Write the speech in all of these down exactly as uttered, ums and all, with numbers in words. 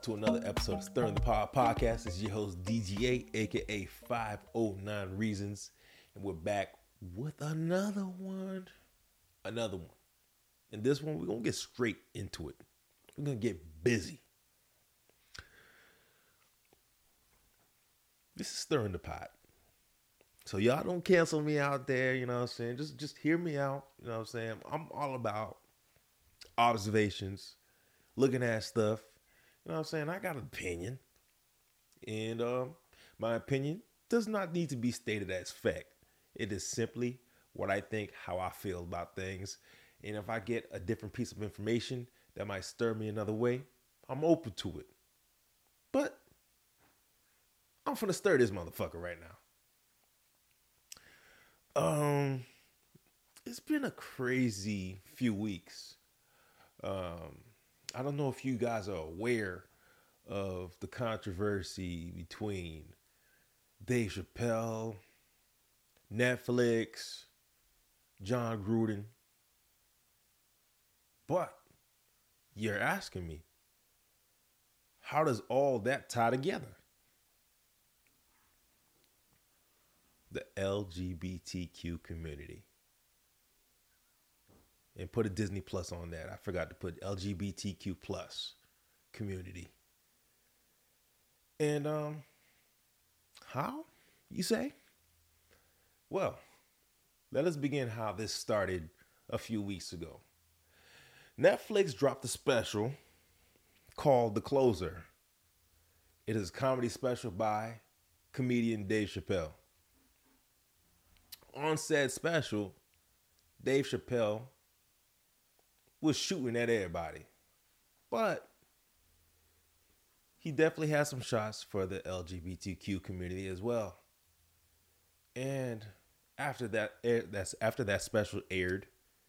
to another episode of Stirring the Pod Podcast. This is your host, D G A, aka five oh nine Reasons. And we're back with another one. Another one. And this one, we're going to get straight into it. We're going to get busy. This is Stirring the Pot. So y'all don't cancel me out there, you know what I'm saying? Just, just hear me out, you know what I'm saying? I'm all about observations, looking at stuff. You know what I'm saying? I got an opinion. And um, my opinion does not need to be stated as fact. It is simply what I think, how I feel about things. And if I get a different piece of information that might stir me another way, I'm open to it. But I'm finna stir this motherfucker right now. Um, it's been a crazy few weeks. Um, I don't know if you guys are aware of the controversy between Dave Chappelle, Netflix, Jon Gruden. But you're asking me, how does all that tie together? The L G B T Q community. And put a Disney Plus on that. I forgot to put L G B T Q plus community. And um, how, you say? Well, let us begin how this started a few weeks ago. Netflix dropped a special called The Closer. It is a comedy special by comedian Dave Chappelle. On said special, Dave Chappelle was shooting at everybody. But he definitely has some shots for the L G B T Q community as well. And after that, that's after that special aired,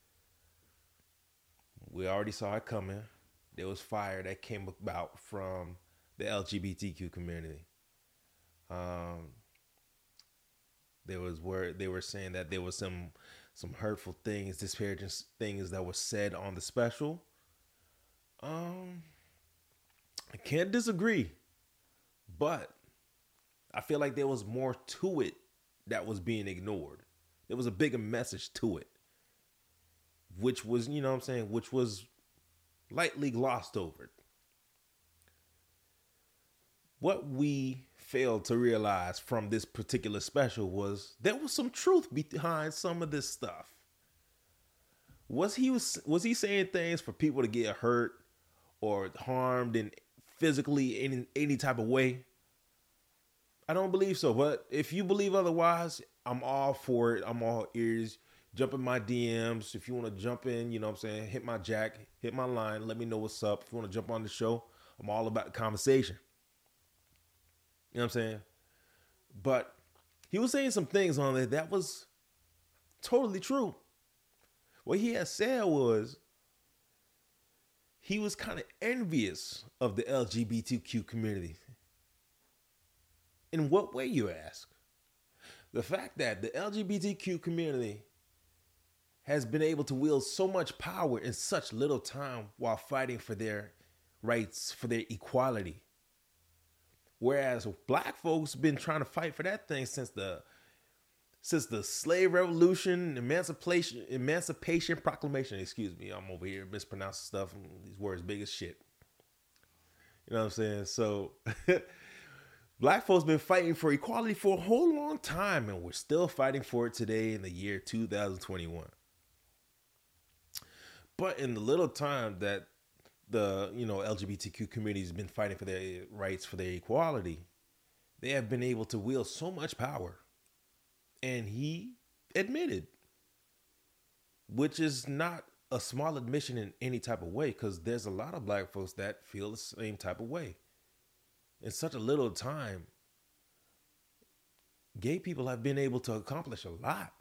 we already saw it coming. There was fire that came about from the L G B T Q community. Um, there was where they were saying that there was some some hurtful things, disparaging things that were said on the special. Um, I can't disagree, but I feel like there was more to it that was being ignored. There was a bigger message to it, which was, you know what I'm saying, which was lightly glossed over. What we failed to realize from this particular special was there was some truth behind some of this stuff. Was he was was he saying things for people to get hurt or harmed in physically in any type of way? I don't believe so. But if you believe otherwise, I'm all for it. I'm all ears. Jump in my D Ms. If you want to jump in, you know what I'm saying, hit my jack, hit my line, let me know what's up. If you want to jump on the show, I'm all about the conversation. You know what I'm saying? But he was saying some things on there that was totally true. What he had said was he was kind of envious of the L G B T Q community. In what way, you ask? The fact that the L G B T Q community has been able to wield so much power in such little time while fighting for their rights, for their equality. Whereas black folks been trying to fight for that thing since the since the slave revolution, emancipation, emancipation proclamation. Excuse me, I'm over here mispronouncing stuff. These words big as shit. You know what I'm saying? So black folks been fighting for equality for a whole long time, and we're still fighting for it today in the year two thousand twenty-one. But in the little time that the, you know, L G B T Q community has been fighting for their rights, for their equality, they have been able to wield so much power. And he admitted, which is not a small admission in any type of way, because there's a lot of black folks that feel the same type of way. In such a little time, gay people have been able to accomplish a lot.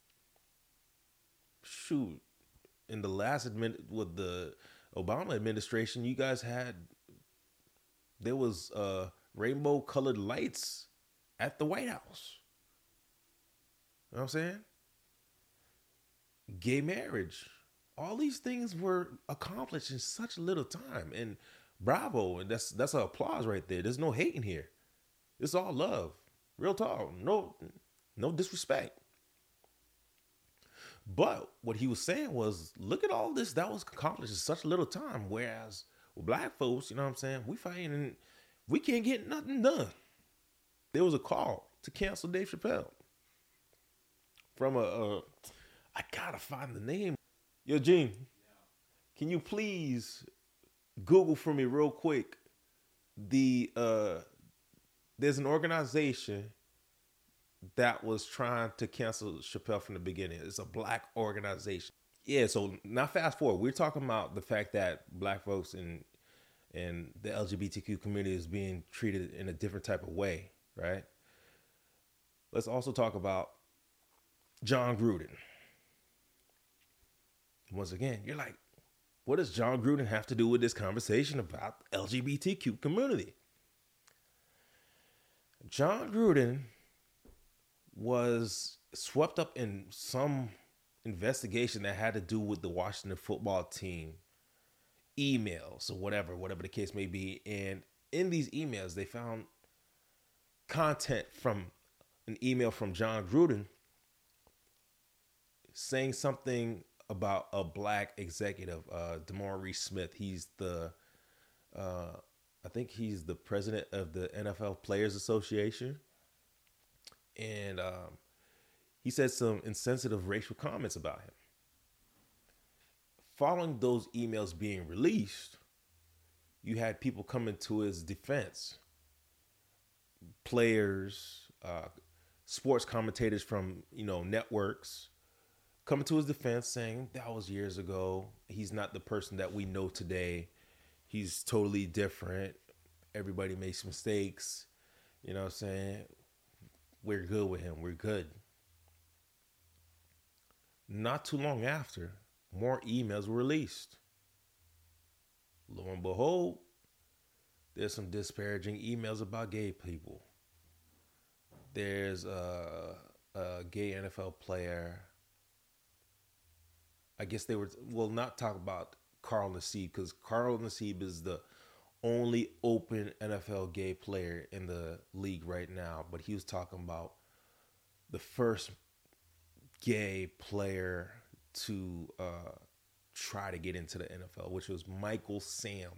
Shoot, in the last admin with the Obama administration, you guys had, there was uh, rainbow colored lights at the White House. You know what I'm saying? Gay marriage. All these things were accomplished in such little time. And Bravo. And that's that's an applause right there. There's no hating here. It's all love. Real talk. No, no disrespect. But what he was saying was, look at all this that was accomplished in such a little time. Whereas with black folks, you know what I'm saying, we fighting and we can't get nothing done. There was a call to cancel Dave Chappelle from a, a I gotta find the name. Yo, Gene, can you please Google for me real quick? The uh, there's an organization that was trying to cancel Chappelle from the beginning. It's a black organization. Yeah, so now fast forward. We're talking about the fact that black folks and and the L G B T Q community is being treated in a different type of way, right? Let's also talk about Jon Gruden. Once again, you're like, what does Jon Gruden have to do with this conversation about L G B T Q community? Jon Gruden was swept up in some investigation that had to do with the Washington football team emails or whatever, whatever the case may be. And in these emails, they found content from an email from Jon Gruden saying something about a black executive, uh, DeMaurice Smith. He's the, uh, I think he's the president of the N F L Players Association. And um, he said some insensitive racial comments about him. Following those emails being released, you had people coming to his defense. Players, uh, sports commentators from, you know, networks coming to his defense saying that was years ago. He's not the person that we know today. He's totally different. Everybody makes mistakes. You know what I'm saying? We're good with him. We're good. Not too long after, more emails were released. Lo and behold, there's some disparaging emails about gay people. There's a, a gay N F L player. I guess they were, well, not talk about Carl Nassib, because Carl Nassib is the only open N F L gay player in the league right now. But he was talking about the first gay player to uh, try to get into the N F L, which was Michael Sam.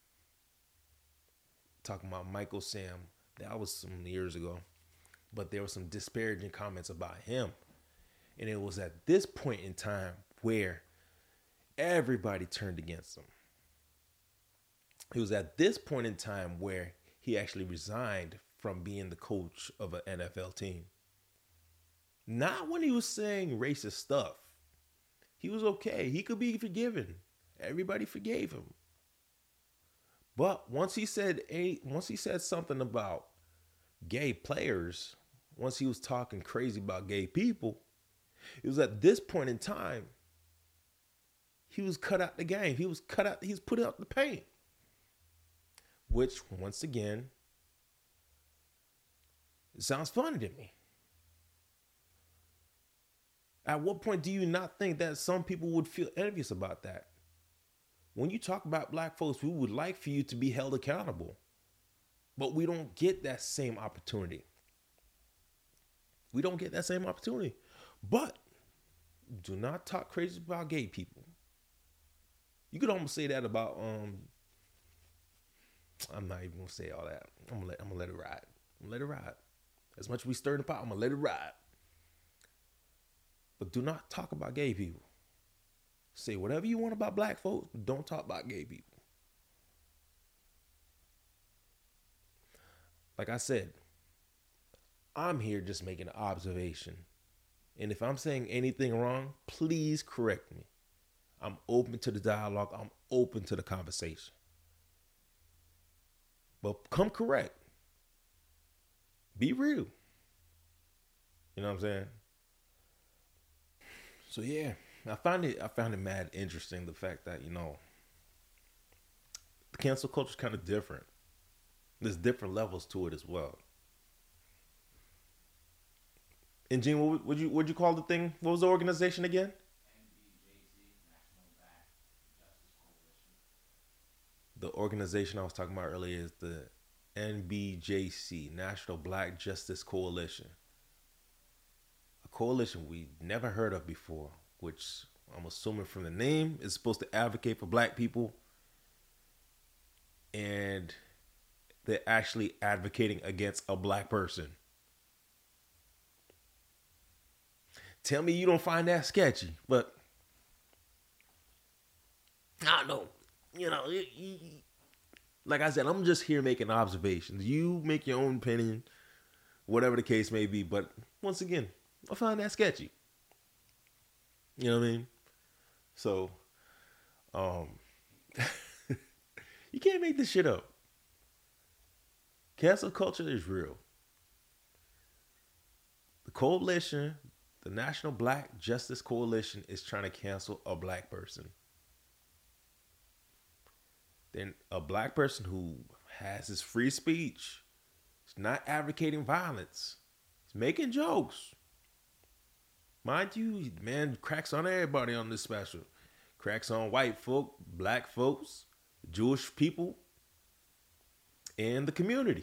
Talking about Michael Sam. That was some years ago. But there were some disparaging comments about him. And it was at this point in time where everybody turned against him. It was at this point in time where he actually resigned from being the coach of an N F L team. Not when he was saying racist stuff. He was okay. He could be forgiven. Everybody forgave him. But once he said a, once he said something about gay players, once he was talking crazy about gay people, it was at this point in time he was cut out the game. He was cut out. He was put out the paint. Which, once again, sounds funny to me. At what point do you not think that some people would feel envious about that? When you talk about black folks, we would like for you to be held accountable. But we don't get that same opportunity. We don't get that same opportunity. But do not talk crazy about gay people. You could almost say that about, um, I'm not even going to say all that. I'm going to let, I'm gonna let it ride. I'm going to let it ride. As much as we stir in the pot, I'm going to let it ride. But do not talk about gay people. Say whatever you want about black folks, but don't talk about gay people. Like I said, I'm here just making an observation. And if I'm saying anything wrong, please correct me. I'm open to the dialogue. I'm open to the conversation. But come correct. Be real. You know what I'm saying? So yeah, I find it I found it mad interesting, the fact that, you know, the cancel culture is kind of different. There's different levels to it as well. And Gene, what would you what'd you call the thing? What was the organization again? The organization I was talking about earlier is the N B J C, National Black Justice Coalition. A coalition we never heard of before, which I'm assuming from the name is supposed to advocate for black people. And they're actually advocating against a black person. Tell me you don't find that sketchy, but I don't know. You know, it, it, like I said, I'm just here making observations. You make your own opinion, whatever the case may be. But once again, I find that sketchy. You know what I mean? So, um, you can't make this shit up. Cancel culture is real. The coalition, the National Black Justice Coalition, is trying to cancel a black person. Then a black person who has his free speech, is not advocating violence, he's making jokes. Mind you, man, cracks on everybody on this special. Cracks on white folk, black folks, Jewish people, and the community.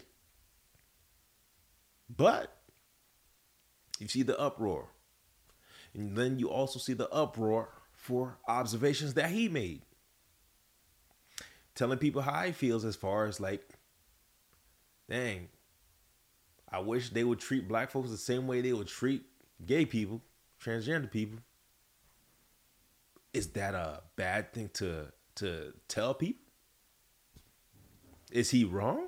But you see the uproar. And then you also see the uproar for observations that he made. Telling people how he feels as far as like, dang, I wish they would treat black folks the same way they would treat gay people, transgender people. Is that a bad thing to to tell people? Is he wrong?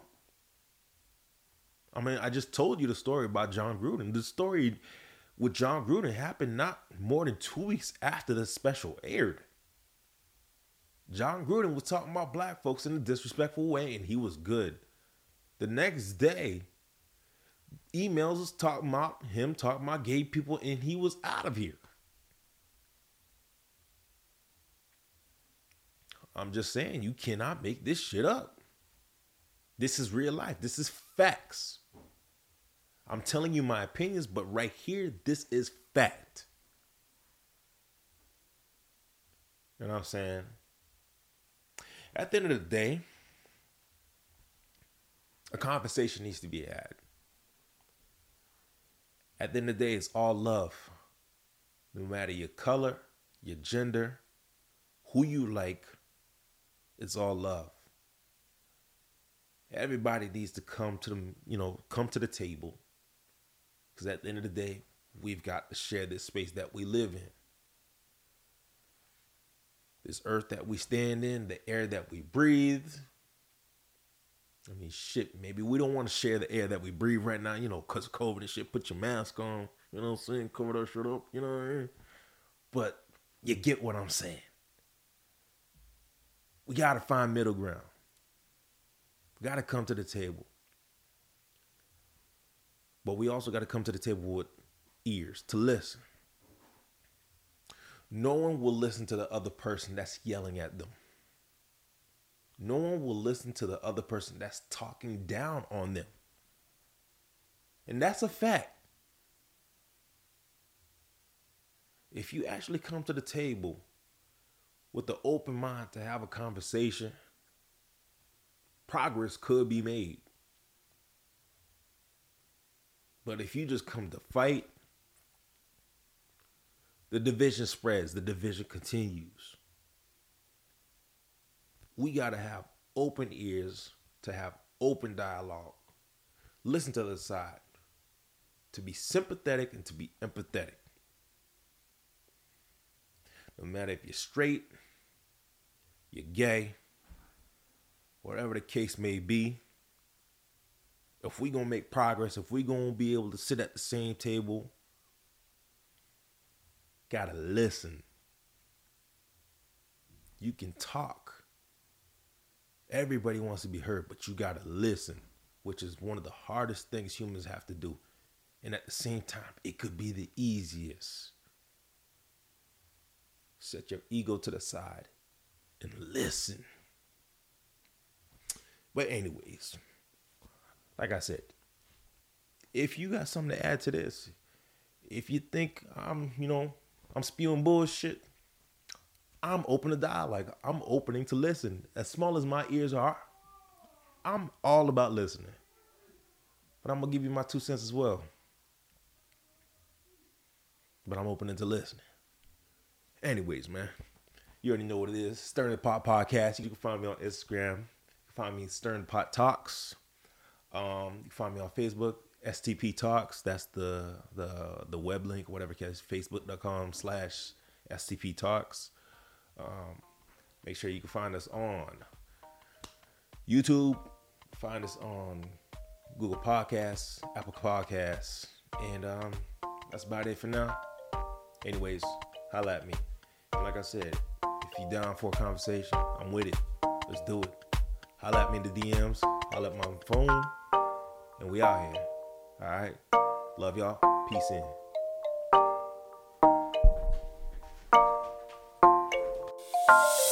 I mean, I just told you the story about Jon Gruden. The story with Jon Gruden happened not more than two weeks after the special aired. Jon Gruden was talking about black folks in a disrespectful way, and he was good. The next day, emails was talking about him talking about gay people, and he was out of here. I'm just saying, you cannot make this shit up. This is real life. This is facts. I'm telling you my opinions, but right here, this is fact. You know what I'm saying? At the end of the day, a conversation needs to be had. At the end of the day, it's all love. No matter your color, your gender, who you like, it's all love. Everybody needs to come to them, you know, come to the table. Because at the end of the day, we've got to share this space that we live in. This earth that we stand in, the air that we breathe. I mean, shit, maybe we don't want to share the air that we breathe right now, you know, because of COVID and shit. Put your mask on, you know what I'm saying? Cover that shit up, you know what I mean? But you get what I'm saying. We got to find middle ground. We got to come to the table. But we also got to come to the table with ears to listen. No one will listen to the other person that's yelling at them. No one will listen to the other person that's talking down on them. And that's a fact. If you actually come to the table with the open mind to have a conversation, progress could be made. But if you just come to fight, the division spreads, the division continues. We got to have open ears to have open dialogue. Listen to the other side. To be sympathetic and to be empathetic. No matter if you're straight, you're gay, whatever the case may be, if we gonna make progress, if we gonna be able to sit at the same table, gotta listen. You can talk. Everybody wants to be heard, but you gotta listen, which is one of the hardest things humans have to do. And at the same time, it could be the easiest. Set your ego to the side and listen. But anyways, like I said, if you got something to add to this, if you think I'm, you know, I'm spewing bullshit, I'm open to dialogue. I'm opening to listen. As small as my ears are, I'm all about listening. But I'm going to give you my two cents as well. But I'm open to listening. Anyways, man, you already know what it is. Stirring the Pot Podcast. You can find me on Instagram. You can find me Stirring the Pot Talks. Um, you can find me on Facebook, S T P Talks. That's the the the web link, whatever it is, facebook.com slash STP Talks. Um, make sure you can find us on YouTube. Find us on Google Podcasts, Apple Podcasts. And um, that's about it for now. Anyways, holla at me. And like I said, if you down for a conversation, I'm with it. Let's do it. Holla at me in the D Ms. Holla at my phone. And we out here. All right. Love y'all. Peace in.